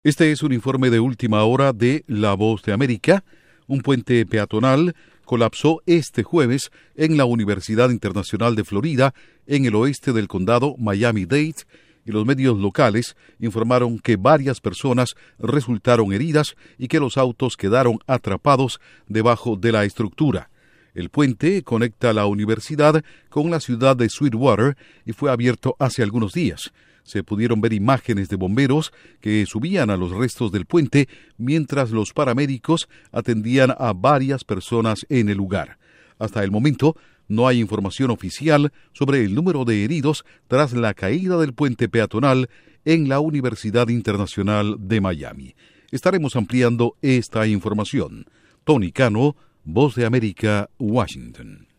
Este es un informe de última hora de La Voz de América. Un puente peatonal colapsó este jueves en la Universidad Internacional de Florida, en el oeste del condado Miami-Dade, y los medios locales informaron que varias personas resultaron heridas y que los autos quedaron atrapados debajo de la estructura. El puente conecta la universidad con la ciudad de Sweetwater y fue abierto hace algunos días. Se pudieron ver imágenes de bomberos que subían a los restos del puente mientras los paramédicos atendían a varias personas en el lugar. Hasta el momento, no hay información oficial sobre el número de heridos tras la caída del puente peatonal en la Universidad Internacional de Miami. Estaremos ampliando esta información. Tony Cano, Voz de América, Washington.